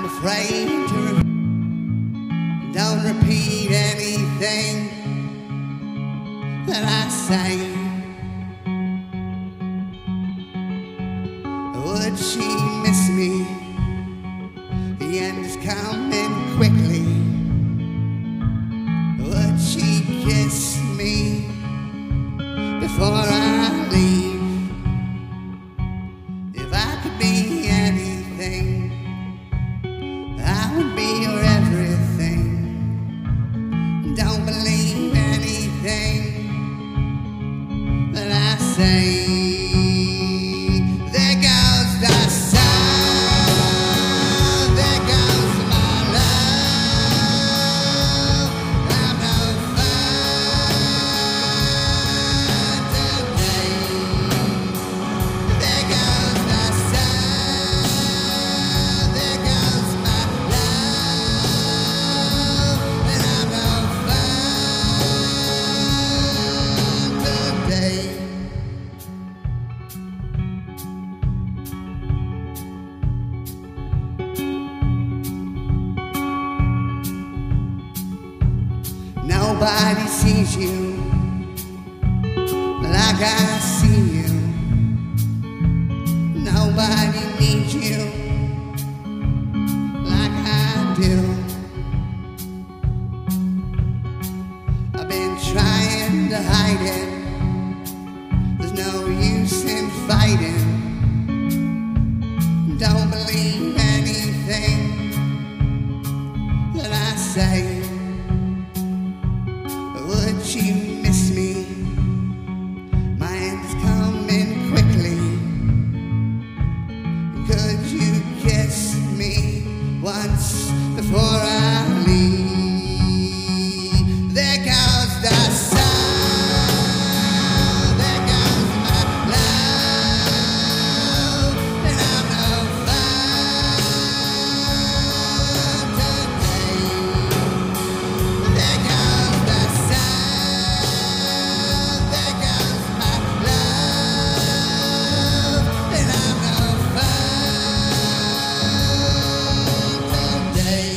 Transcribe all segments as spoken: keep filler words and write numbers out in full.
I'm afraid to re- don't repeat anything that I say. Would she miss me? The end is coming quickly. Would she kiss me before I leave? If I could be anything, I would be your everything. Don't believe anything that I say. There goes the sun, there goes my love. I'm no fun today. There goes the sun, there goes my love, and I'm no fun today. Nobody sees you like I see you. Nobody needs you like I do. I've been trying to hide it. There's no use in fighting. Don't believe anything that I say. Would she miss me? My end is coming quickly. Could you kiss me once before I leave? There goes the sun, there goes my love, and I'm no fun today. There goes the sun, there goes my love, and I'm no fun today.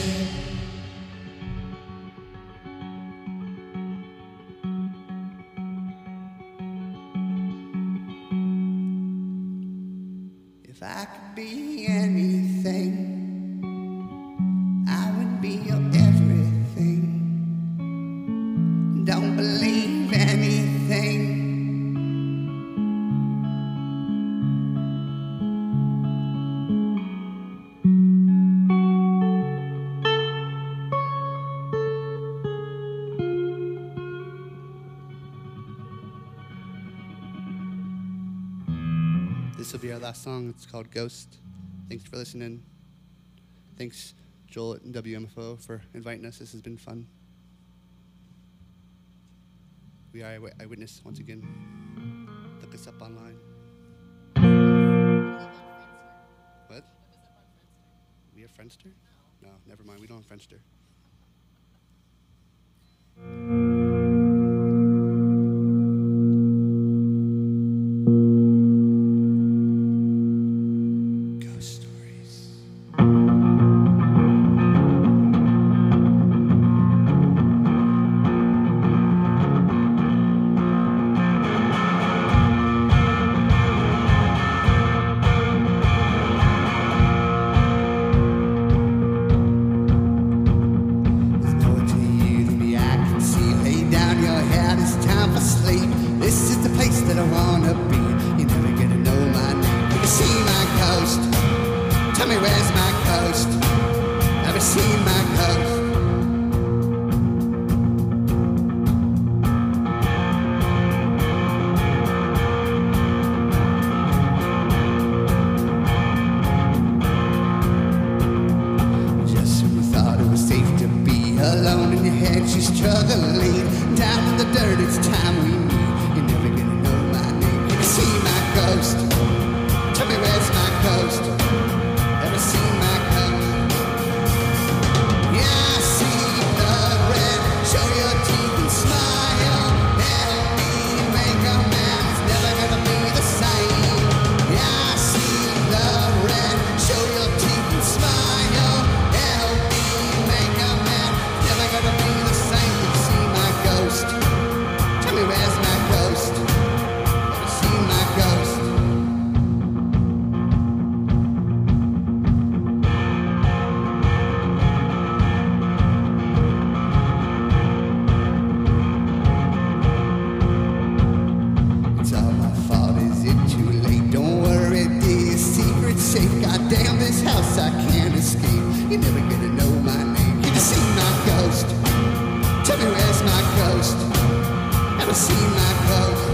If I could be anything, I would be your everything. Don't believe anything. This will be our last song. It's called Ghost. Thanks for listening. Thanks, Joel at W M F O, for inviting us. This has been fun. We are Eyewi- Eyewitness once again. Look us up online. What? We have Friendster? No, never mind. We don't have Friendster. Ghost stories. There's more to you than me I can see. Lay down your head, it's time for sleep. This is the place that I wanna be. You're never gonna know my name. You can see my coast. Tell me where's my coast. Never seen my coast. Just when you thought it was safe to be alone in your head, she's struggling. Down in the dirt, it's time we meet. You're never gonna know my name. You can see my coast. Tell me where's my coast. Ever seen my coast? Yeah, I see the red. Show your teeth and smile. Help me make a man. It's never gonna be the same. Yeah, I see the red. Show your teeth and smile. escape. You're never gonna know my name. Can you see my ghost? Tell me where's my ghost? Ever seen my ghost?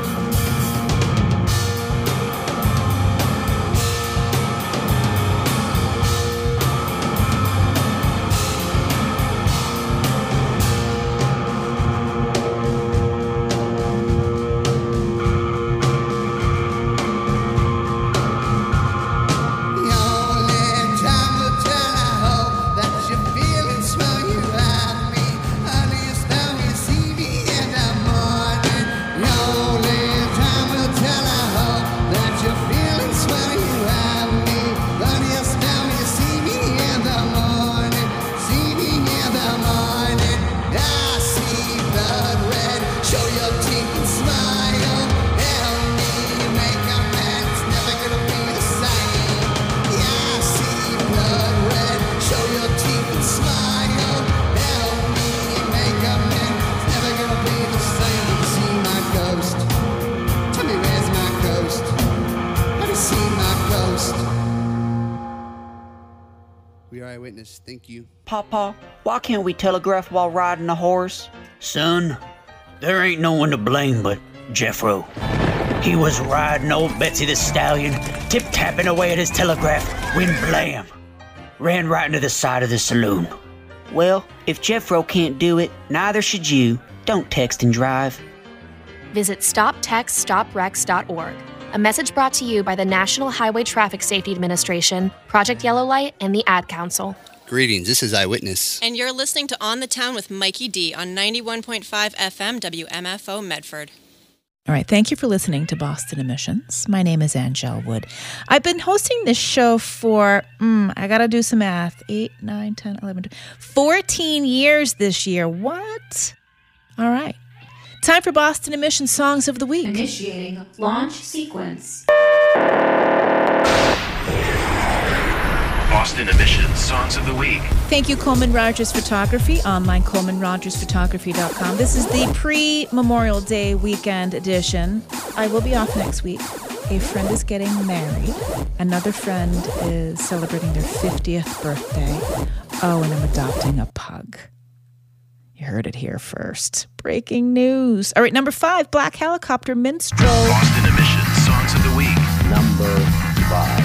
We are Eyewitness. Thank you. Papa, why can't we telegraph while riding a horse? Son, there ain't no one to blame but Jeffro. He was riding old Betsy the Stallion, tip-tapping away at his telegraph, when blam! Ran right into the side of the saloon. Well, if Jeffro can't do it, neither should you. Don't text and drive. Visit stop text stop wrecks dot org. A message brought to you by the National Highway Traffic Safety Administration, Project Yellow Light, and the Ad Council. Greetings, this is Eyewitness. And you're listening to On the Town with Mikey D on ninety-one point five F M W M F O Medford. All right, thank you for listening to Boston Emissions. My name is Angel Wood. I've been hosting this show for, mm, I got to do some math, eight, nine, ten, eleven, twelve, fourteen years this year. What? All right. Time for Boston Emissions Songs of the Week. Initiating launch sequence. Boston Emissions Songs of the Week. Thank you, Coleman Rogers Photography, online coleman rogers photography dot com. This is the pre-Memorial Day weekend edition. I will be off next week. A friend is getting married. Another friend is celebrating their fiftieth birthday. Oh, and I'm adopting a pug. You heard it here first. Breaking news. All right, number five, Black Helicopter Minstrel. Boston Emissions Songs of the Week. Number five.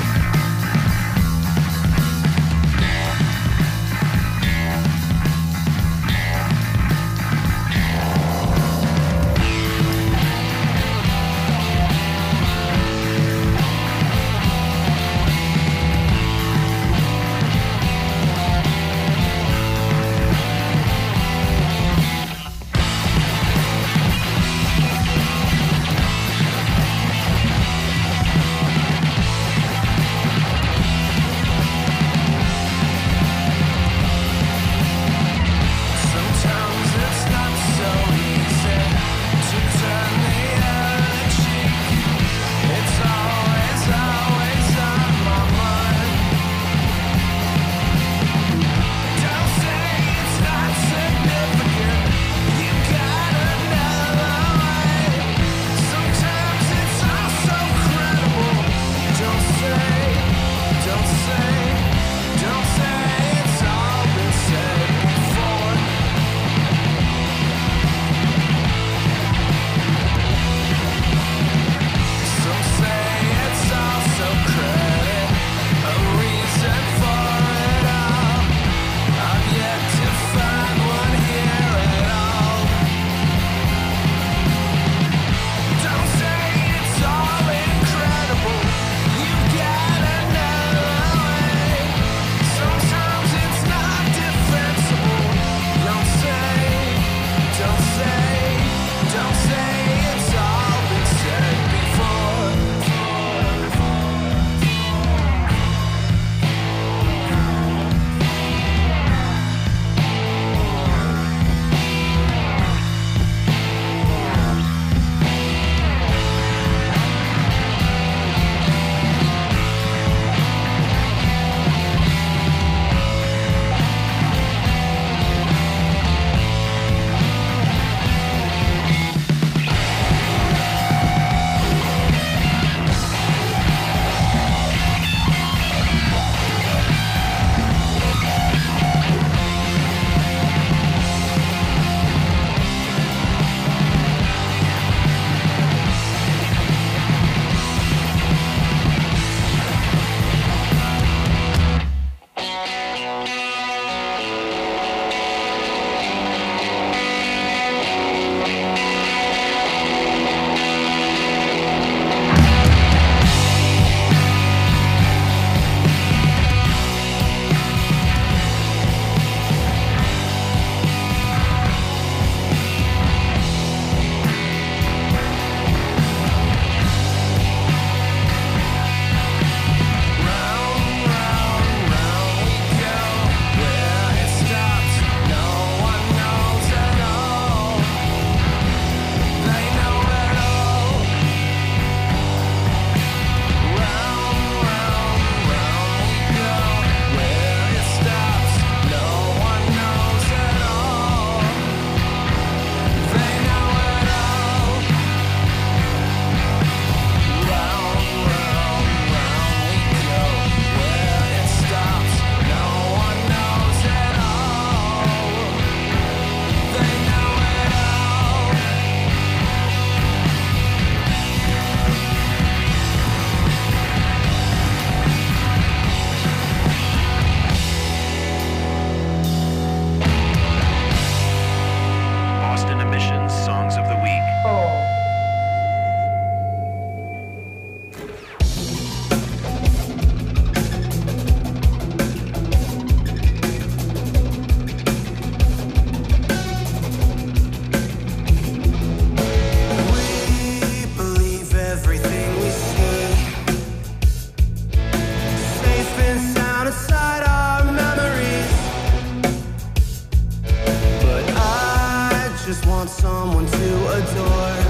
someone to adore.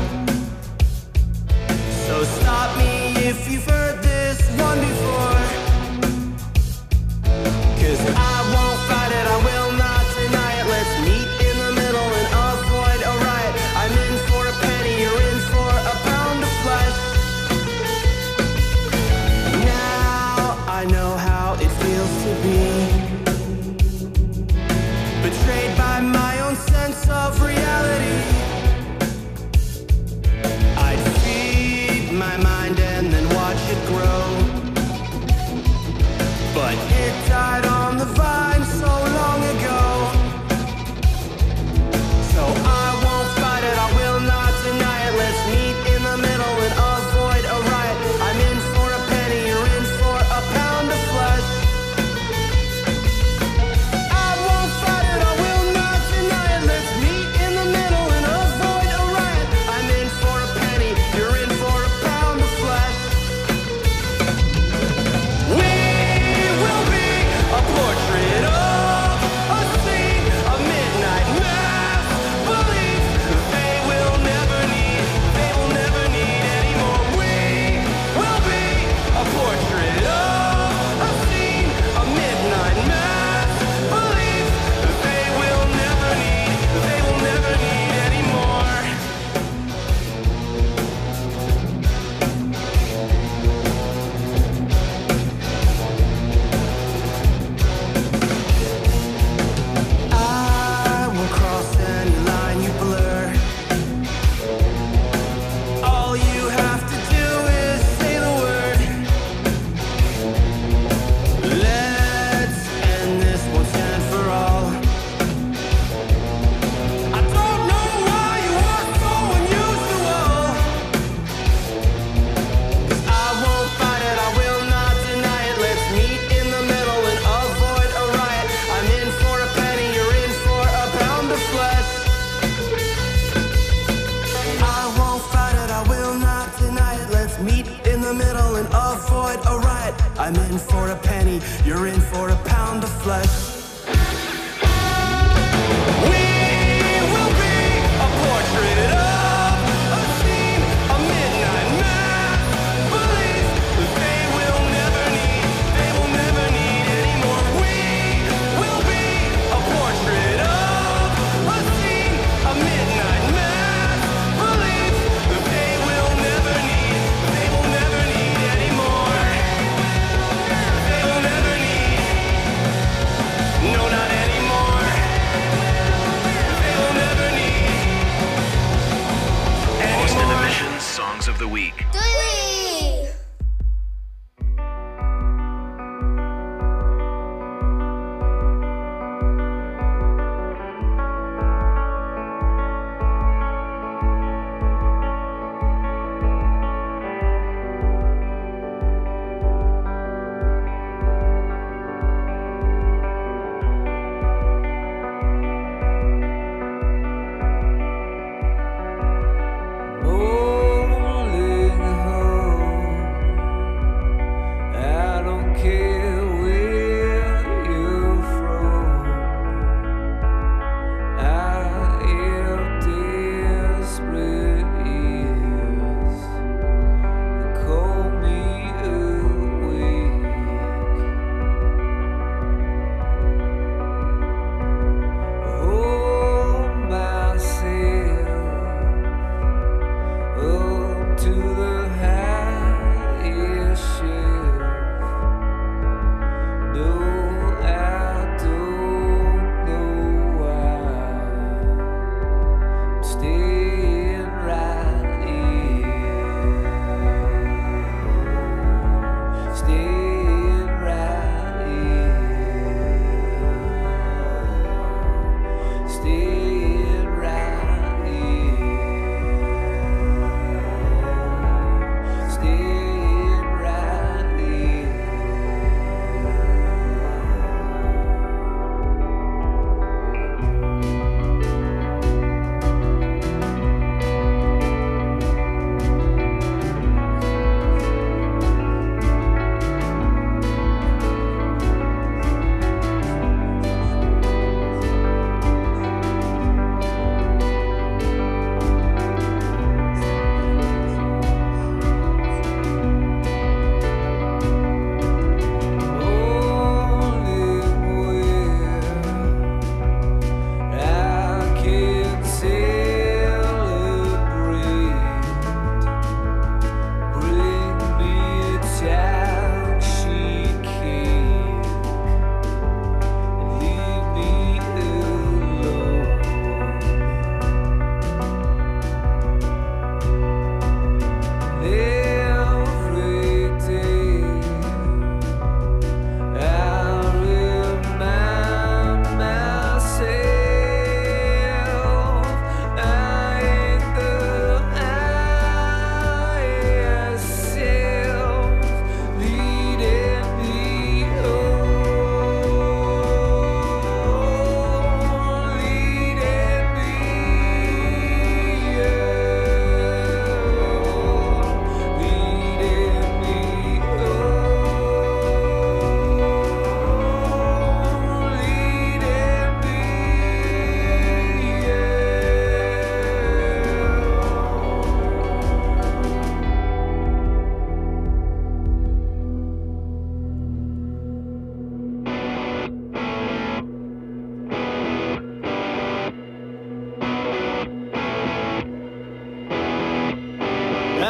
So stop me if you've heard this one before. 'Cause I won't fight it, I will not deny it. Let's meet in the middle and avoid a riot. I'm in for a penny, you're in for a pound of flesh. Now I know how it feels to be betrayed by my own sense of reality. I'd feed my mind and then watch it grow, but it died on the vine so long ago. So I won't fight it, I will not deny it. Let's meet in the middle and avoid a riot. I'm in for a penny, you're in for a pound of flesh. I won't fight it, I will not deny it. Let's meet in the middle and avoid a riot. I'm in for a penny, you're in for a pound of flesh. We will be a portrait of a scene, a midnight mass belief they will never need, they will never need anymore. We will be a portrait of a scene, a midnight mass belief they will never need, they will never need anymore. I will cross any line you blur. All you have to do is say the word. Let's end this once and for all. I don't know why you are so unusual. 'Cause I won't fight it, I will not deny it. Let's meet in the middle and avoid a riot. I'm in for a penny, you're in for a pound of flesh. I won't fight it, I will not deny it. Let's meet in the middle and avoid a riot. I'm in for a penny, you're in for a pound of flesh. We will be a portrait of a scene, a midnight mass belief they will never need, they will never need anymore. We will be a portrait of a scene, a midnight mass belief they will never need, they will never need anymore. They will never need.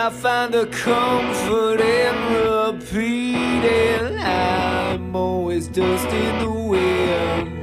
I find a comfort in repeating I'm always dust in the wind.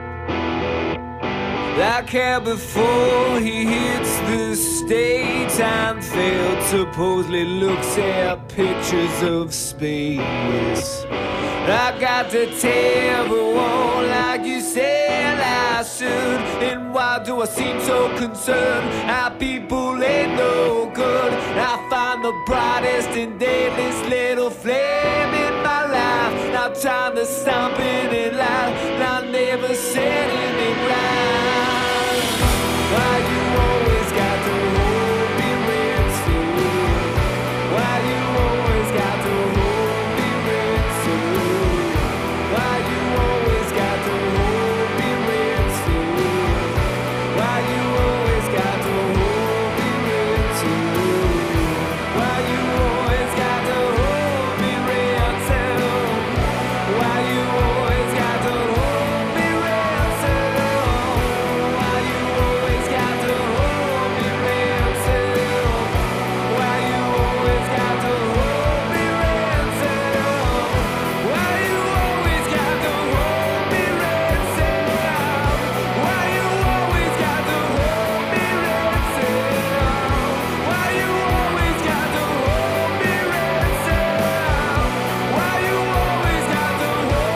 Like how before he hits the stage, time failed, supposedly looks at pictures of space. I got to tell everyone like you said I should. And why do I seem so concerned? How people ain't no good. I find the brightest and deadliest little flame in my life. Now time to stomp in it loud. I never said anything right. Why you always got to hold me ransom? Why you always got to hold me ransom? Why you always got to hold me ransom? Why you always got to hold me ransom? Why you always got to hold me ransom? Why you always got to hold me ransom? Why you always got to hold me ransom? Why you always got to hold me ransom? Why you always got to hold me ransom? Why you always got to hold me ransom? Why you always got to hold me ransom? Why you always got to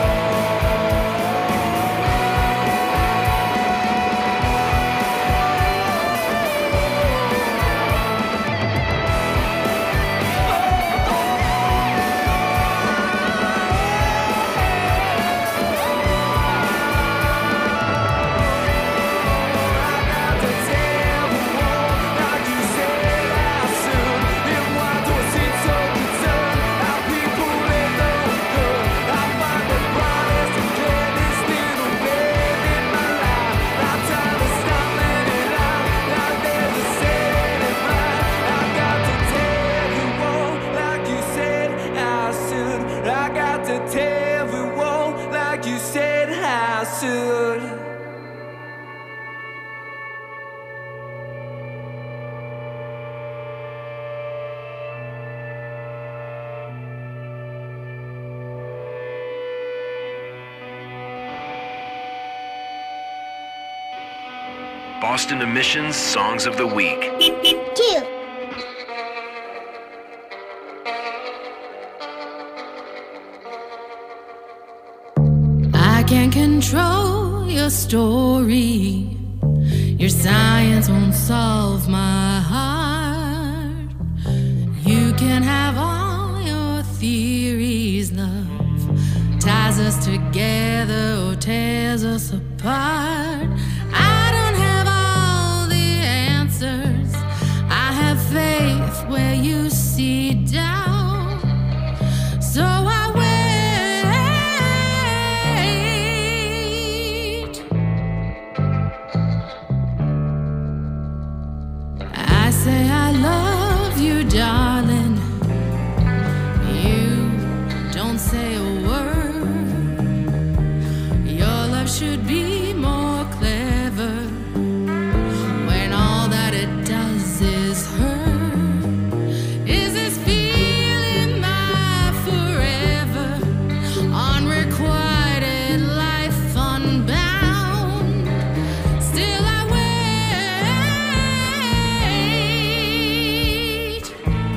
I got to tell everyone like you said I should. Boston Emissions Songs of the Week. Two. I can't control your story. Your science won't solve my heart. You can have all your theories, love ties us together or tears us apart. I don't have all the answers. I have faith where you see doubt. So I wait. I say I love you, darling. You don't say a word. Your love should be more clever when all that it does is hurt. Is this feeling my forever? Unrequited life unbound. Still I wait.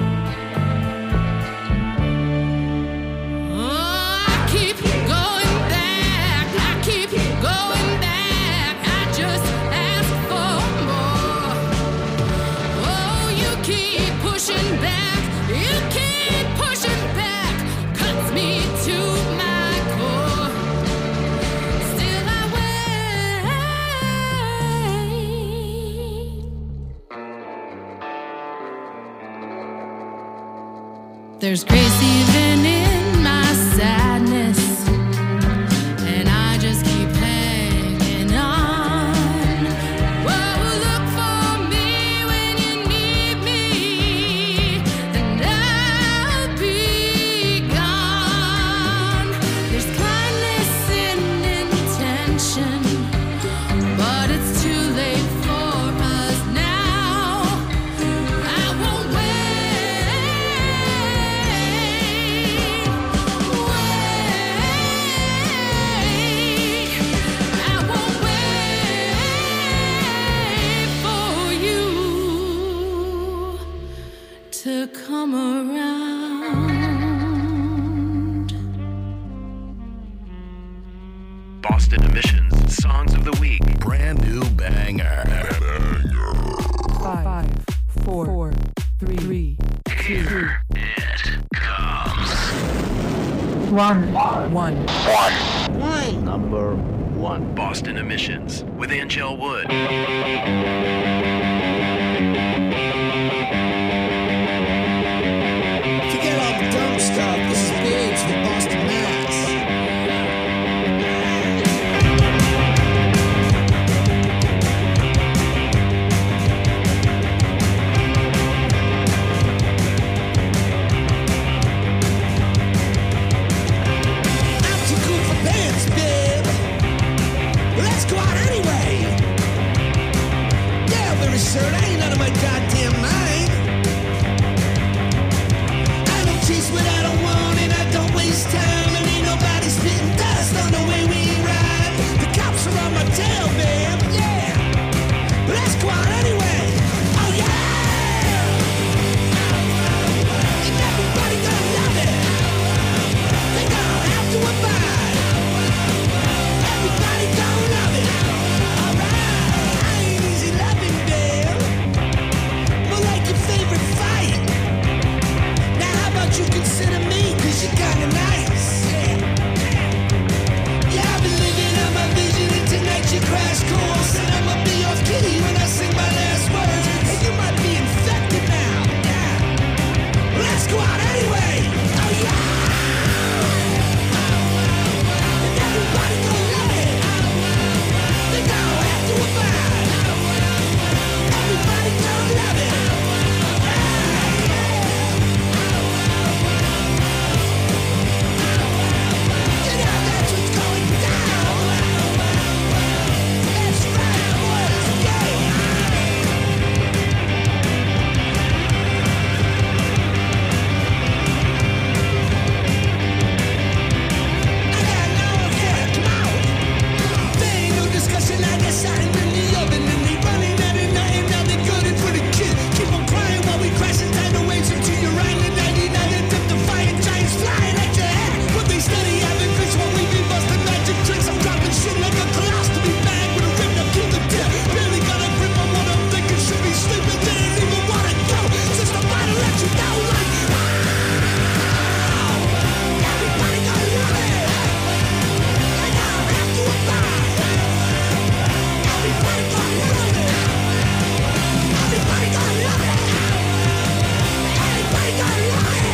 Oh, I keep going back. I keep going back. I just ask for more. Oh, you keep pushing back. You keep pushing back. Cuts me to my core. Still I wait. There's grace even in my sadness, and I just keep hanging on. Well, look for me when you need me, and I'll be gone. There's kindness in intention, but it's too late for us now. I won't wait. Boston Emissions Songs of the Week. Brand new banger. Five, four, four three, two, Here it comes. one, one, One. Number one. Boston Emissions with Angel Wood. Forget all the dumb stuff. This is Biggs from Boston, Mass. I'm too cool for pants, babe. Let's go out anyway. Yeah, very shirt. I ain't out of my goddamn mind. I don't chase what I don't want and I don't waste time. And ain't nobody spitting dust on the way we ride. The cops are on my tail, babe. Yeah. Let's go out anyway. Oh yeah. And everybody gonna love it. They gonna have to abide. Everybody gonna love it. Alright. I ain't easy loving, babe. More like your favorite fight. Now how about you consider me, cause you're kinda nice. Yeah. Yeah, I've been living on my vision and tonight you crash course. And I'ma be off key when I sing my last words. And you might be infected now. Yeah. Let's go out anyway. Oh yeah. And everybody gonna love it. They gonna have to abide. Everybody gonna love it. You know that's what's going down. That's right, boys. Yeah. I got no fear, come out. There ain't no discussion, I guess I ain't in the oven. And they running out of nothing, now they gunning for the kid. Keep on crying while we crashing tidal waves into your island. ninety-nine and dip the flying giants flying at your head. But they steady having fish while we be busting magic tricks. I'm dropping shit like a colostomy bag with a ripped up king of death. Barely got a grip on what I'm thinking, should be sleeping, didn't even wanna go. Just about to let you know, like, wow. Everybody gonna love it. They gonna have to abide. Everybody gonna love it. Everybody gonna love it. Everybody gonna love it.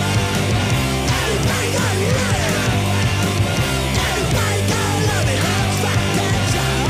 Everybody gonna love it. Everybody gonna love it. Fuck that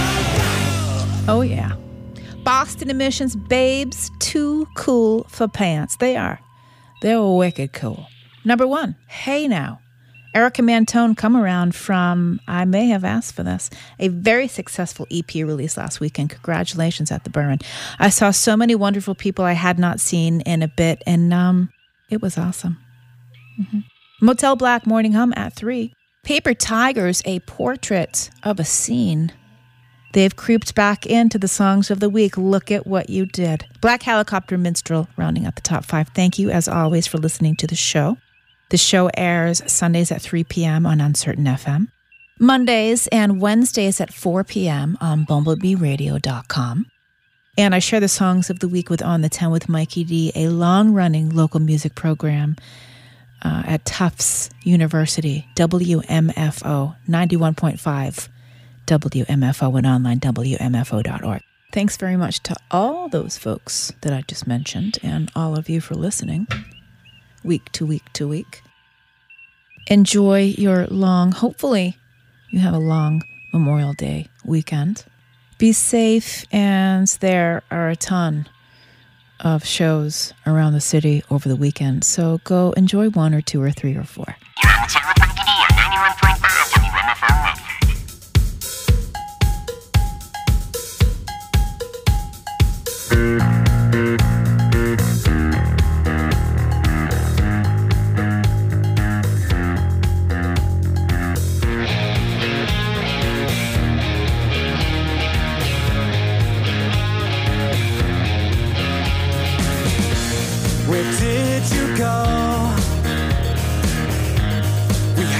job. Oh, yeah. Boston Emissions babes, too cool for pants. They are. They're wicked cool. Number one, Hey Now. Erica Mantone come around from, I may have asked for this, a very successful E P release last weekend. Congratulations at the Burn. I saw so many wonderful people I had not seen in a bit, and um, it was awesome. Mhm. Motel Black, Morning Hum at three. Paper Tigers, a portrait of a scene. They've creeped back into the songs of the week. Look at what you did. Black Helicopter Minstrel rounding out the top five. Thank you, as always, for listening to the show. The show airs Sundays at three p.m. on Uncertain F M, Mondays and Wednesdays at four p.m. on bumblebee radio dot com. And I share the songs of the week with On the ten with Mikey D, a long-running local music program uh, at Tufts University, W M F O, ninety-one point five W M F O and online W M F O dot org. Thanks very much to all those folks that I just mentioned and all of you for listening week to week to week. Enjoy your long, hopefully you have a long Memorial Day weekend. Be safe, and there are a ton of shows around the city over the weekend, so go enjoy one or two or three or four. Where did you go? We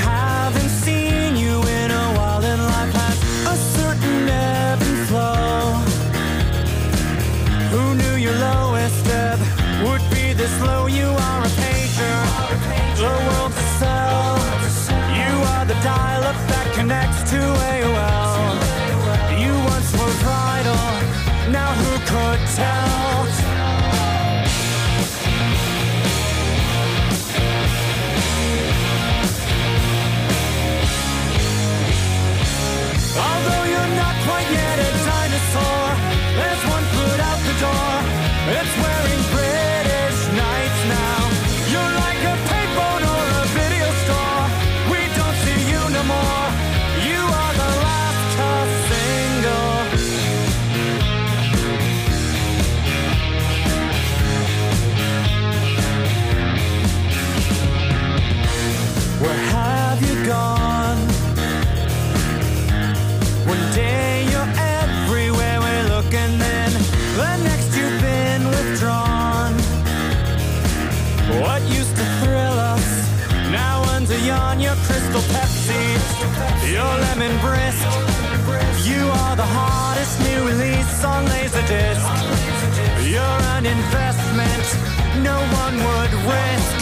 on your Crystal Pepsi, your lemon brisk. You are the hottest new release on Laserdisc. You're an investment no one would risk.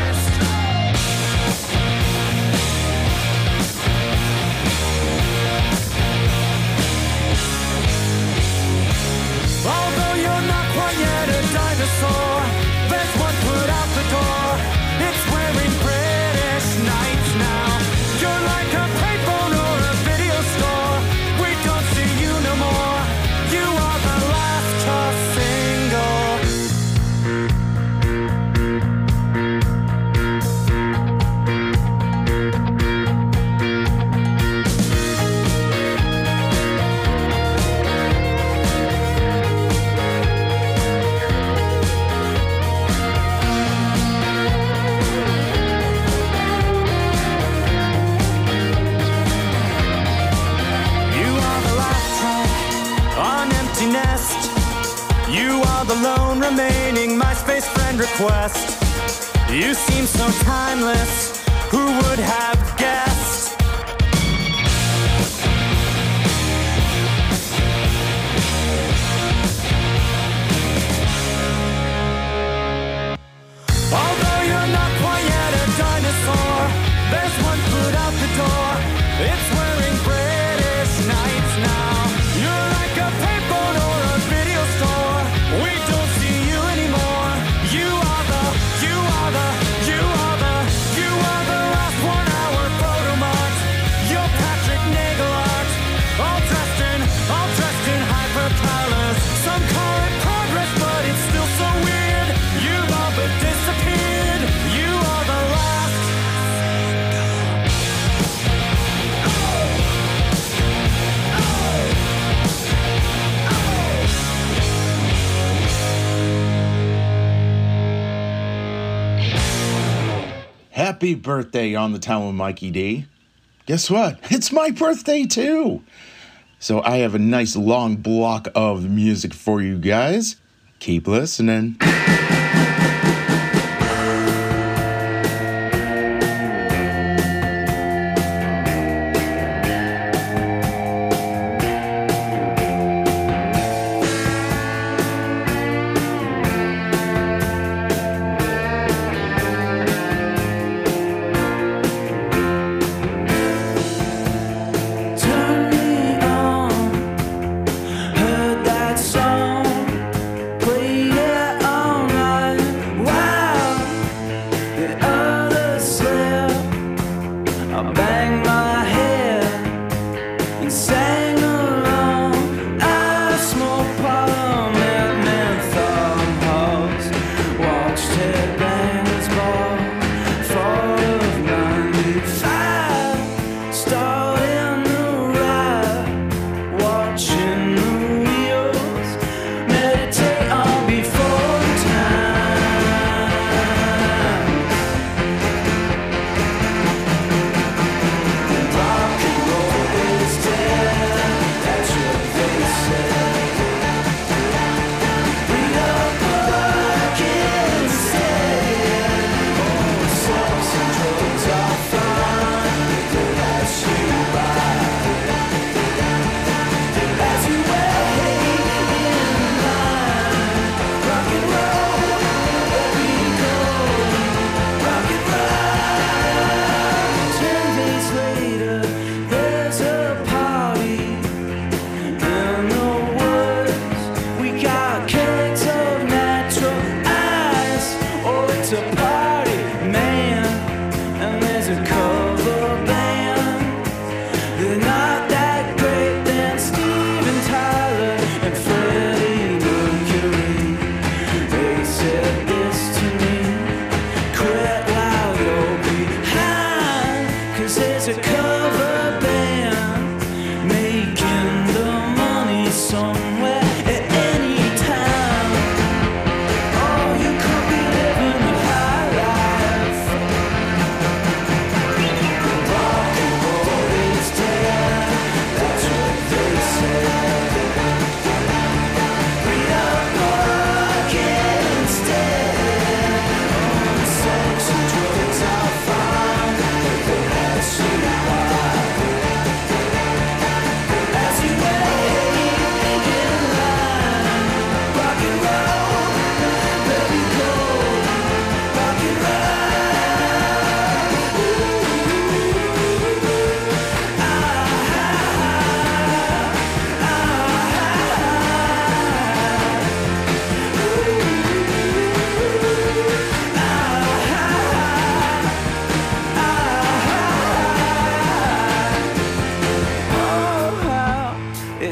Although you're not quite yet a dinosaur, there's one foot out the door. It's wearing British Knights now. You're like a payphone or a video store. We don't see you no more. You are the last Kiss single. Nest. You are the lone remaining MySpace friend request. You seem so timeless, who would have guessed? Although you're not quite yet a dinosaur, there's one foot out the door. It's wearing British Knights now. You're like a payphone or a video store. We don't see you anymore. You are the, you are the, you are the, you are the last one-hour photo mart. You're Patrick Nagelart, all dressed in, all dressed in hypercolors. Some call it progress, but it's still so weird. You've all but disappeared. You are the last. Happy birthday on the town with Mikey D. Guess what? It's my birthday too. So I have a nice long block of music for you guys. Keep listening. Turn me on, heard that song, play it all night.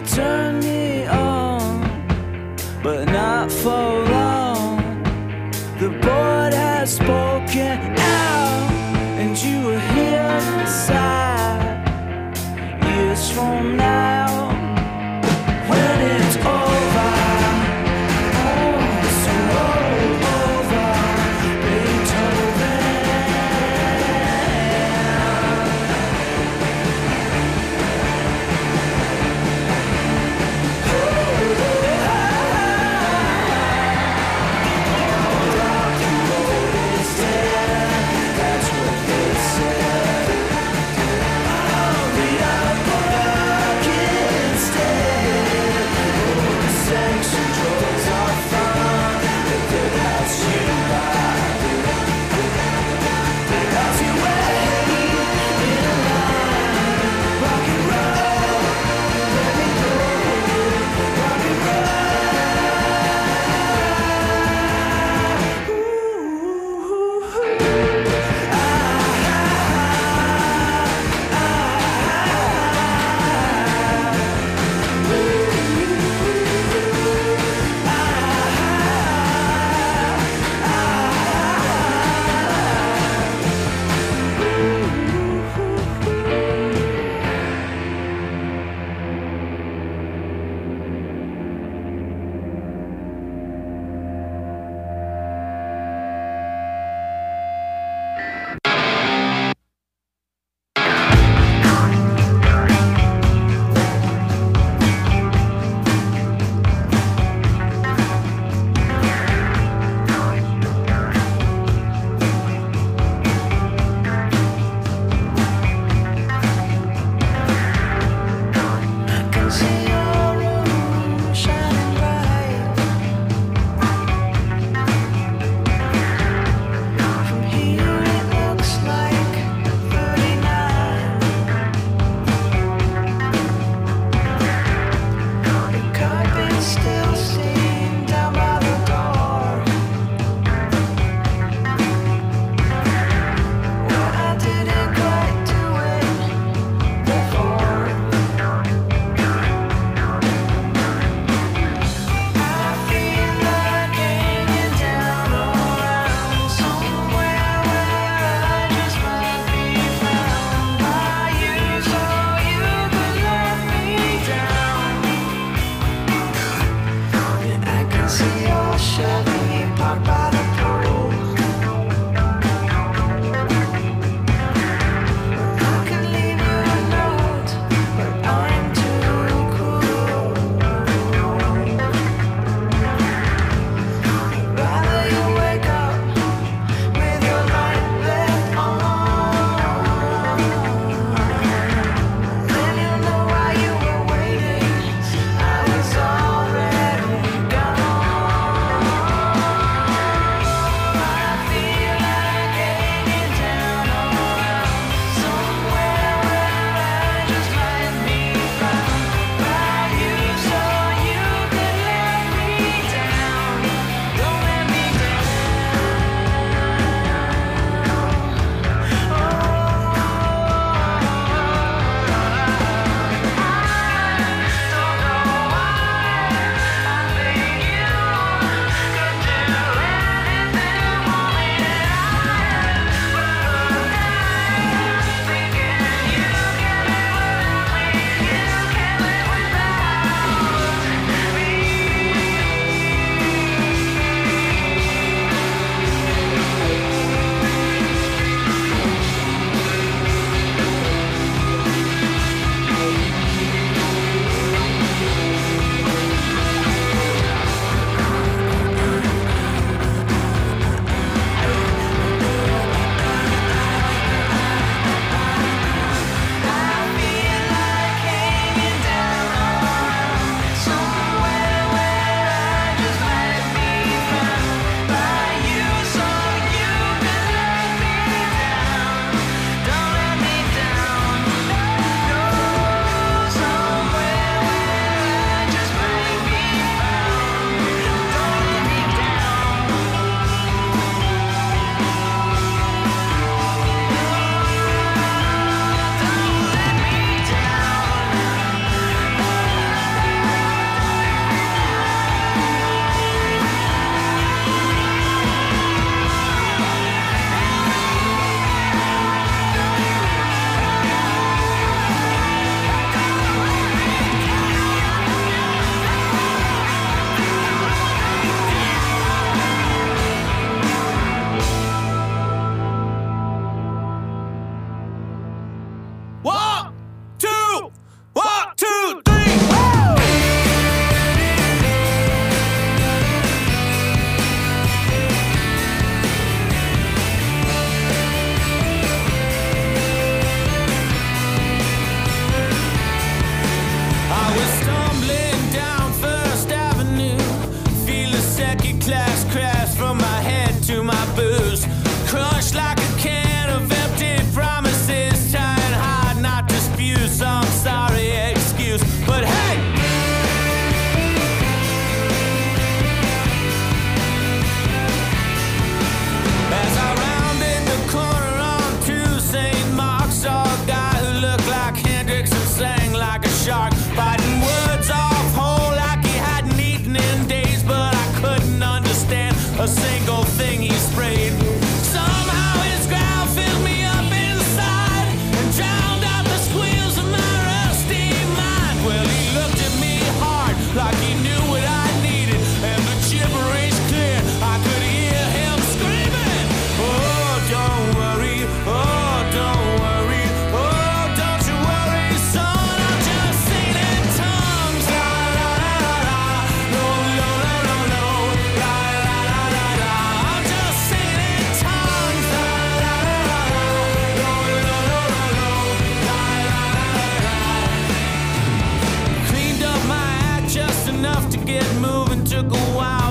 turn me on, but not for long. The board has spoken out, and you will hear the sigh years from now. When it's over, oh, so roll over, Beethoven. Ooh, ah,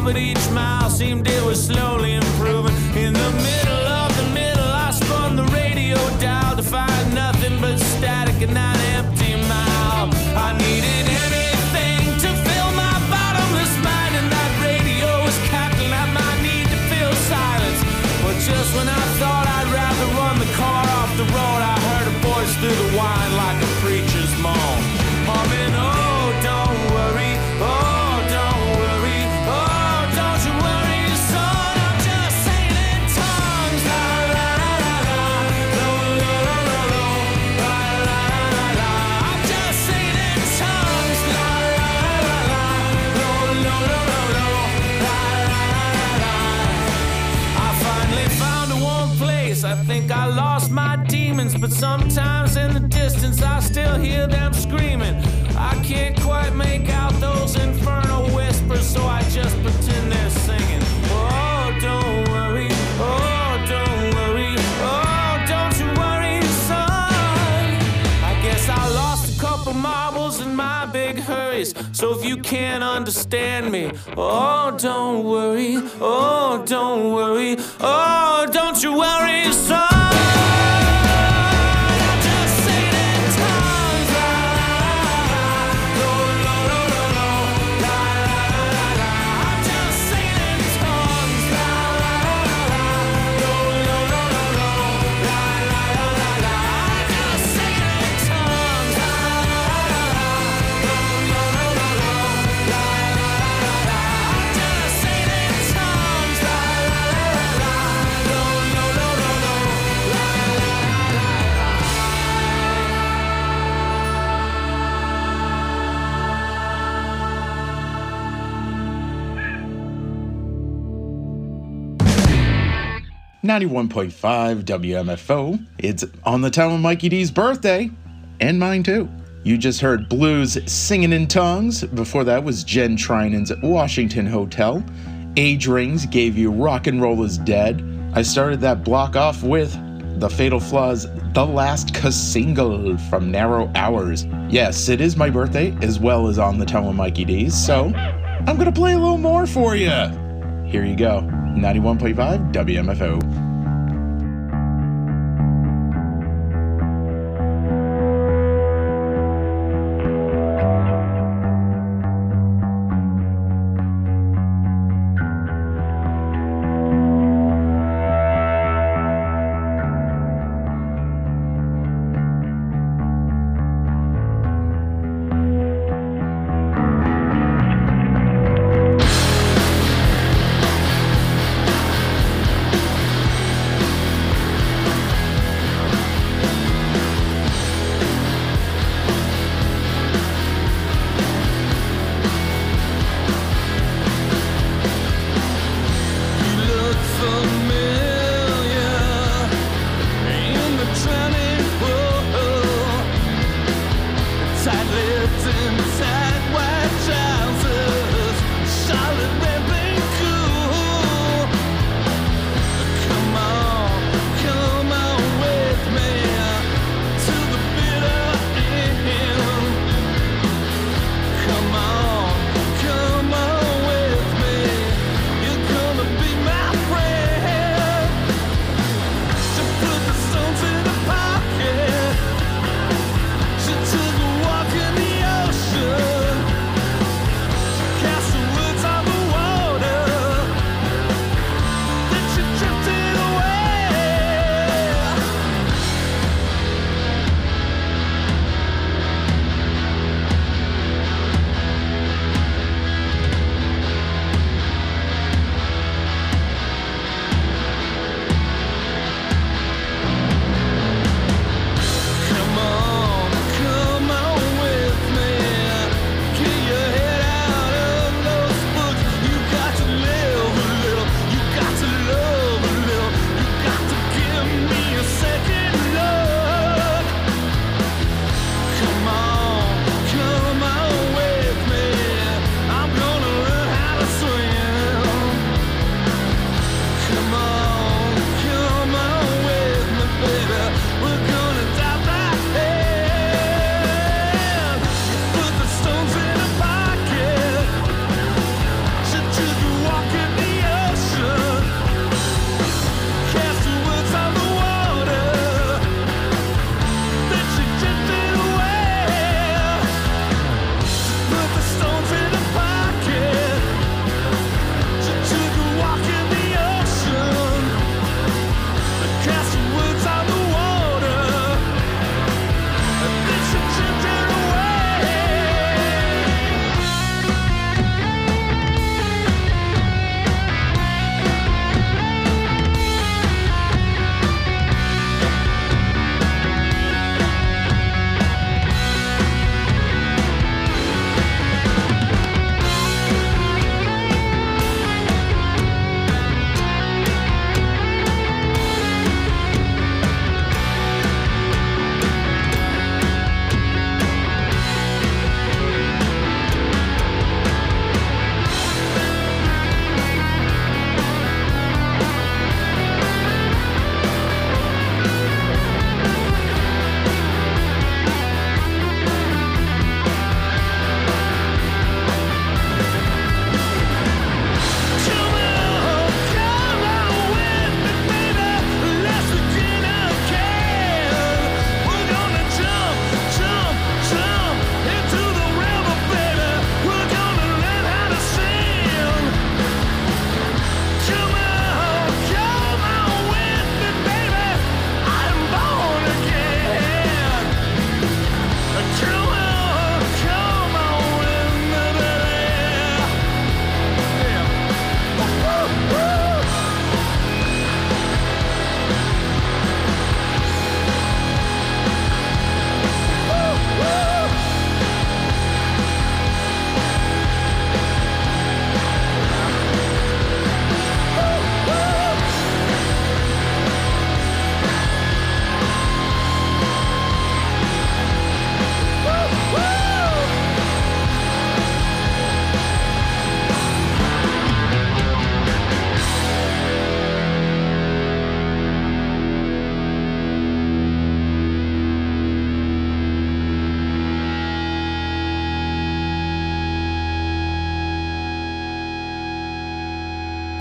but each mile seemed it was slowly improving. In the middle of the middle, I spun the radio dial to find nothing but static and that empty mouth. I needed anything to fill my bottomless mind, and that radio was cackling at my need to feel silence. But just when I thought I'd rather run the car off the road, I heard a voice through the wine like a preacher's moan, humming, oh, don't worry, oh, don't worry, oh, don't you worry, son, I'm just singing in tongues, la la la la la, lo lo lo lo lo, la la la la, I'm just singing in tongues, la la la la, lo lo lo lo lo, la la la la. I finally found a warm place, I think I lost my demons, but sometimes in the distance I still hear them screaming. I can't quite make out those infernal whispers, so I just pretend they're singing. Oh, don't worry, oh, don't worry, oh, don't you worry, son. I guess I lost a couple marbles in my big hurries, so if you can't understand me, oh, don't worry, oh, don't worry, oh, don't you worry, son. ninety-one point five W M F O. It's on the town of Mikey D's birthday, and mine too. You just heard Blues Singing in Tongues. Before that was Jen Trinan's Washington Hotel. Age Rings gave you Rock and Roll is Dead. I started that block off with The Fatal Flaws' The Last Single from Narrow Hours. Yes, it is my birthday, as well as on the town of Mikey D's, so I'm gonna play a little more for you. Here you go. ninety-one point five W M F O.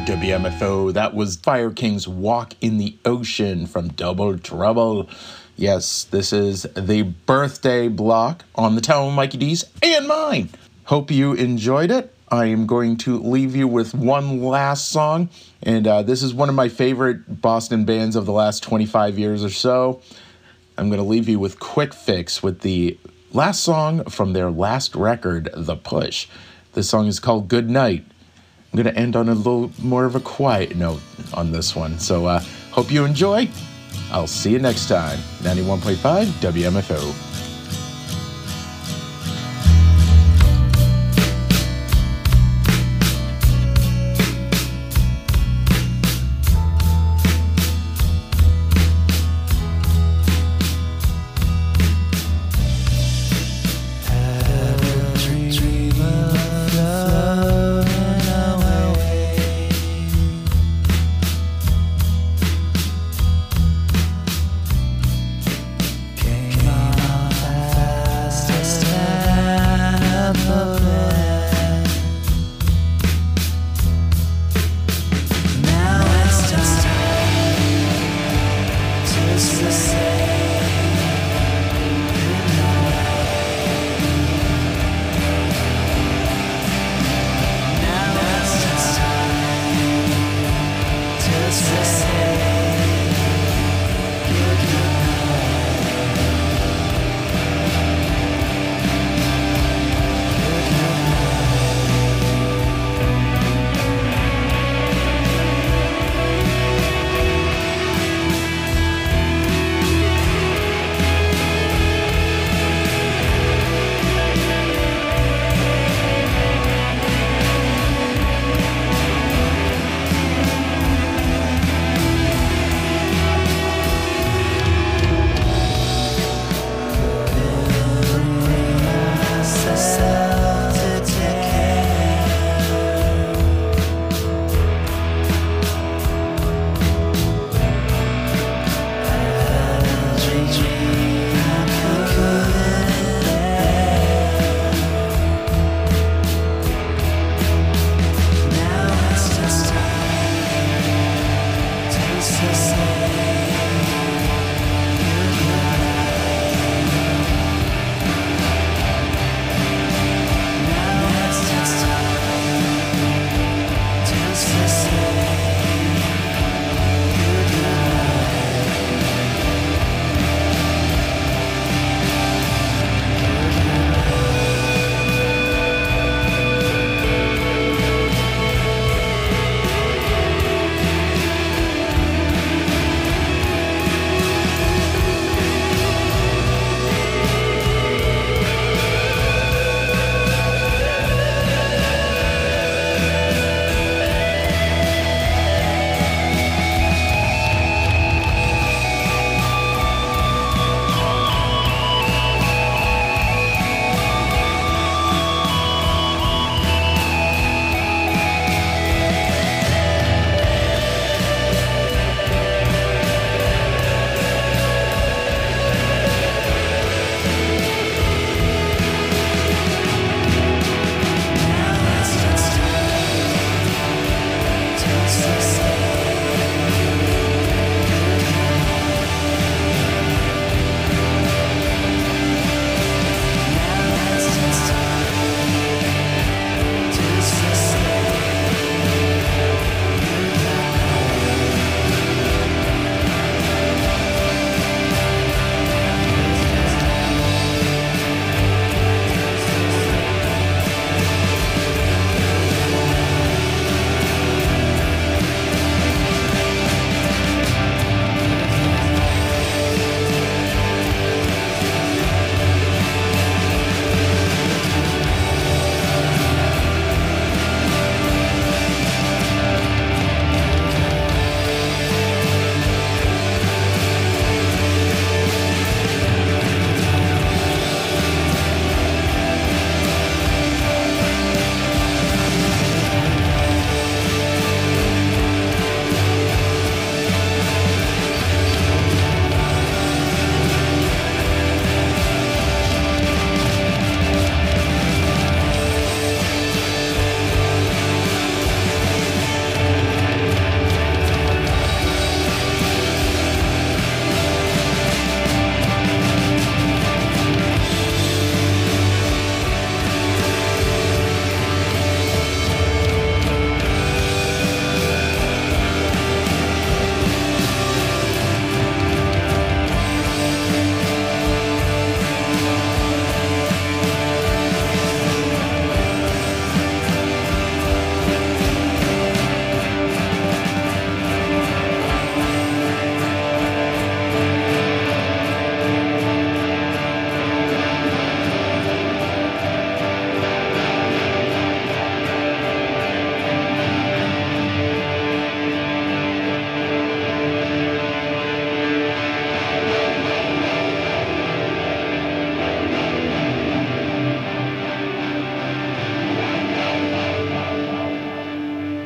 W M F O. That was Fire King's Walk in the Ocean from Double Trouble. Yes, this is the birthday block on the Town with Mikey D's and mine. Hope you enjoyed it. I am going to leave you with one last song, and uh, this is one of my favorite Boston bands of the last twenty-five years or so. I'm going to leave you with Quick Fix with the last song from their last record, The Push. This song is called Good Night. I'm going to end on a little more of a quiet note on this one. So uh, hope you enjoy. I'll see you next time. ninety-one point five W M F O. Came on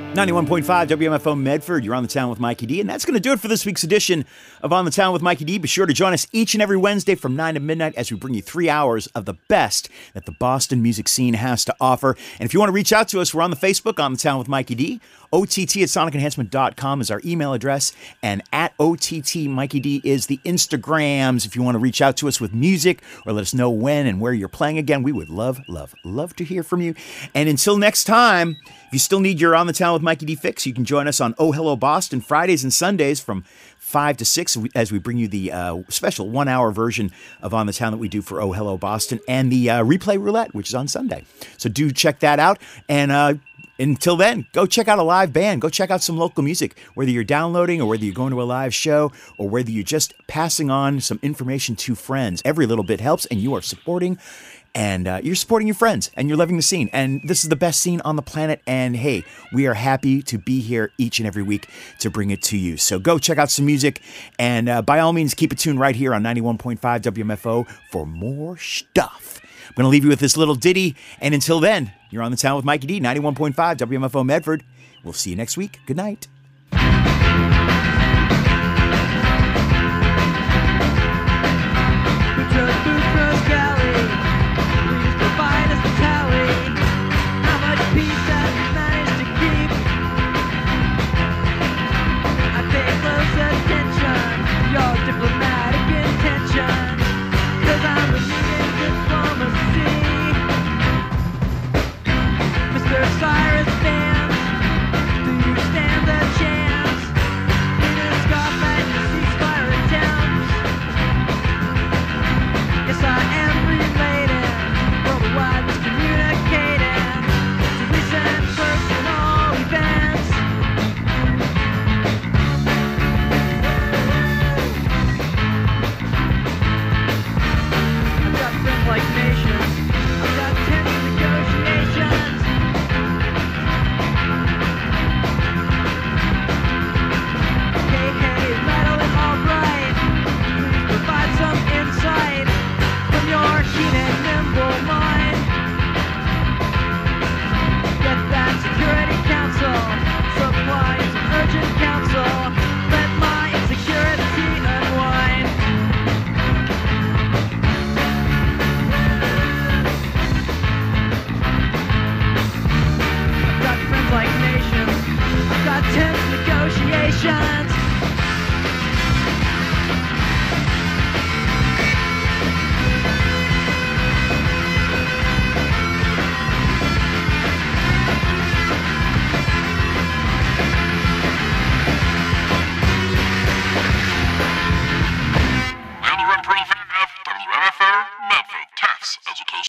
ninety-one point five W M F O Medford, you're on the town with Mikey D, and that's going to do it for this week's edition of On the Town with Mikey D. Be sure to join us each and every Wednesday from nine to midnight as we bring you three hours of the best that the Boston music scene has to offer. And if you want to reach out to us, we're on the Facebook, On the Town with Mikey D. O T T at sonic enhancement dot com is our email address, and at O T T Mikey D is the Instagrams. If you want to reach out to us with music or let us know when and where you're playing again, we would love, love, love to hear from you. And until next time, if you still need your On the Town with Mikey D fix, you can join us on Oh Hello Boston Fridays and Sundays from five to six as we bring you the uh, special one-hour version of On the Town that we do for Oh Hello Boston, and the uh, Replay Roulette, which is on Sunday. So do check that out. And uh, until then, go check out a live band. Go check out some local music, whether you're downloading or whether you're going to a live show or whether you're just passing on some information to friends. Every little bit helps, and you are supporting And uh, you're supporting your friends, and you're loving the scene. And this is the best scene on the planet. And hey, we are happy to be here each and every week to bring it to you. So go check out some music. And uh, by all means, keep it tuned right here on ninety-one point five W M F O for more stuff. I'm going to leave you with this little ditty. And until then, you're on the town with Mikey D, ninety-one point five W M F O Medford. We'll see you next week. Good night. Trust, trust, Galley.